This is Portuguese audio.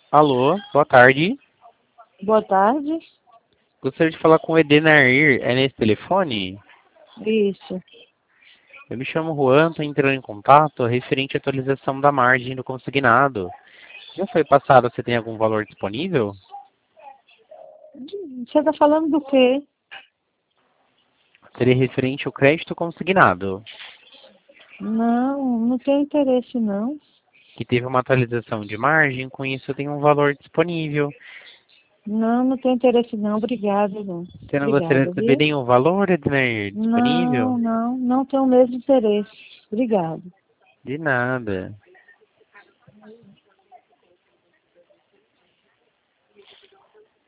Alô, boa tarde. Boa tarde. Gostaria de falar com o Edenair. É nesse telefone? Isso. Eu me chamo Juan, estou entrando em contato referente à atualização da margem do consignado. Já foi passado, você tem algum valor disponível? Você está falando do quê? Seria referente ao crédito consignado, Não, não tenho interesse, não. que teve uma atualização de margem, com isso tem um valor disponível. Não, não tenho interesse, não. Obrigada, não. Você não gostaria Obrigada, de saber viu? nenhum valor, Edenair, disponível? Não tenho o mesmo interesse. Obrigada. De nada.